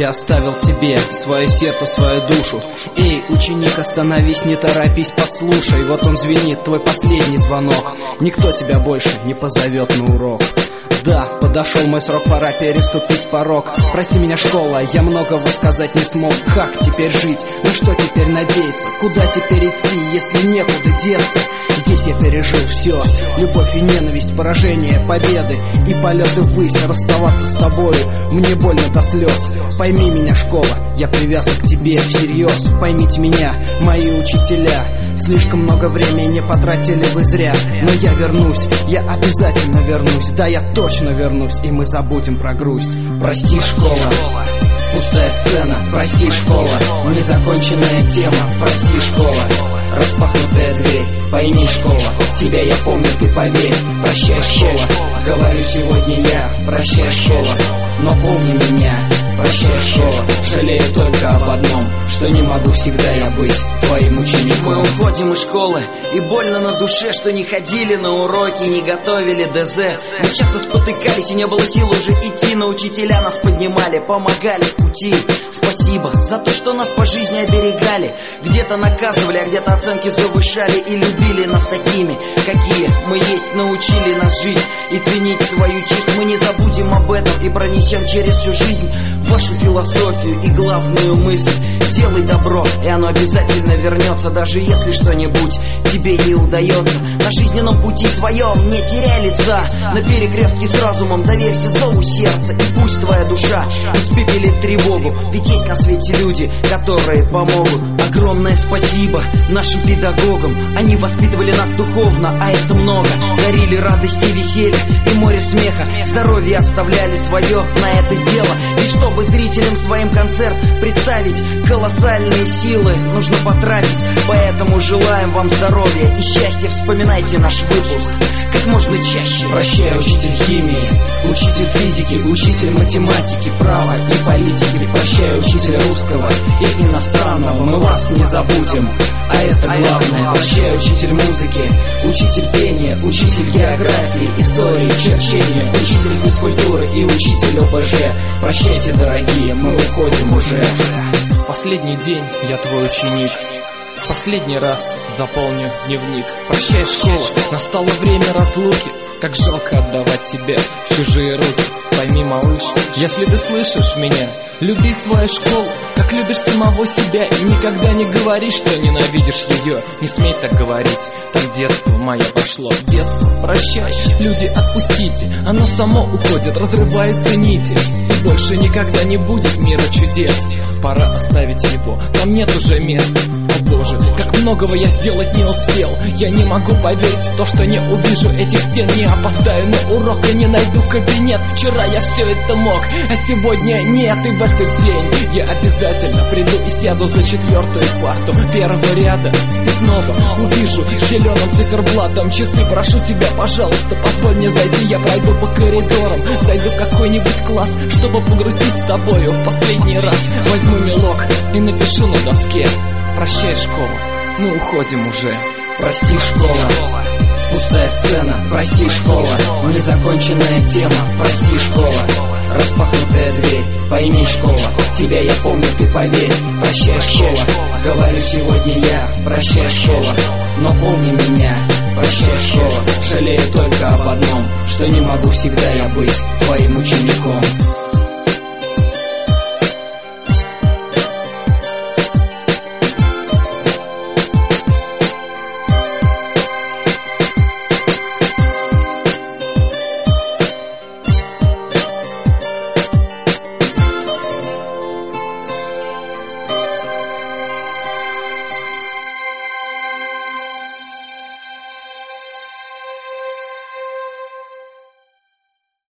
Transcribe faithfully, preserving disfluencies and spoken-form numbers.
я оставил тебе свое сердце, свою душу. Эй, ученик, остановись, не торопись, послушай. Вот он звенит, твой последний звонок. Никто тебя больше не позовет на урок. Да, подошел мой срок, пора переступить порог. Прости меня, школа, я многого сказать не смог. Как теперь жить? На что теперь надеяться? Куда теперь идти, если некуда деться? Здесь я пережил все: любовь и ненависть, поражение, победы и полеты ввысь. Расставаться с тобою мне больно до слез. Пойми меня, школа, я привязан к тебе всерьез. Поймите меня, мои учителя, слишком много времени потратили вы зря. Но я вернусь, я обязательно вернусь. Да, я точно вернусь, и мы забудем про грусть. Прости, школа, пустая сцена. Прости, школа, незаконченная тема. Прости, школа, распахнутая дверь. Пойми, школа, тебя я помню, ты поверь. Прощай, школа, говорю сегодня я. Прощай, школа, но помни меня. Прощай, школа, жалею только об одном, что не могу всегда я быть твоим учеником. Мы уходим из школы, и больно на душе, что не ходили на уроки, не готовили ДЗ. Мы часто спотыкались, и не было сил уже идти, но учителя нас поднимали, помогали в пути. Спасибо за то, что нас по жизни оберегали. Где-то наказывали, а где-то оценки завышали. И любили нас такими, какие мы есть. Научили нас жить и ценить свою честь. Мы не забудем об этом и пронесем через всю жизнь вашу философию и главную мысль: делай добро, и оно обязательно вернется. Даже если что-нибудь тебе не удается на жизненном пути своем, не теряй лица. На перекрестке с разумом доверься зову сердца, и пусть твоя душа испепелит тревогу. Ведь есть на свете люди, которые помогут. Огромное спасибо нашим педагогам. Они воспитывали нас духовно, а это много. Дарили радости и веселье и море смеха. Здоровье оставляли свое на это дело. И чтобы зрителям своим концерт представить, колоссальные силы нужно потратить. Поэтому желаем вам здоровья и счастья. Вспоминайте наш выпуск как можно чаще. Прощай, учитель химии, учитель физики, учитель математики, права и политики. Прощай, учитель русского и иностранного, мы вас не забудем, а это главное. Прощай, учитель музыки, учитель пения, учитель географии, истории, черчения, учитель физкультуры и учитель ОБЖ. Прощайте, дорогие, мы уходим уже. Последний день я твой ученик, последний раз заполню дневник. Прощай, школа, настало время разлуки. Как жалко отдавать себя в чужие руки. Пойми, малыш, если ты слышишь меня, люби свою школу, как любишь самого себя. И никогда не говори, что ненавидишь ее. Не смей так говорить, там детство мое пошло. Детство, прощай, люди, отпустите. Оно само уходит, разрываются нити. И больше никогда не будет мира чудес. Пора оставить его, там нет уже места. О боже, как многого я сделать не успел. Я не могу поверить в то, что не увижу этих стен. Не опоздаю на урок и не найду кабинет. Вчера я все это мог, а сегодня нет. И в этот день я обязательно приду и сяду за четвертую парту первого ряда. И снова увижу зеленым циферблатом часы. Прошу тебя, пожалуйста, позволь мне зайти. Я пройду по коридорам, зайду в какой-нибудь класс, чтобы погрузить с тобою в последний раз. Возьму мелок и напишу на доске: прощай, школа, мы уходим уже. Прости, школа, пустая сцена. Прости, школа, незаконченная тема. Прости, школа, распахнутая дверь. Пойми, школа, тебя я помню, ты поверь. Прощай, школа, говорю сегодня я. Прощай, школа, но помни меня. Прощай, школа, жалею только об одном, что не могу всегда я быть твоим учеником.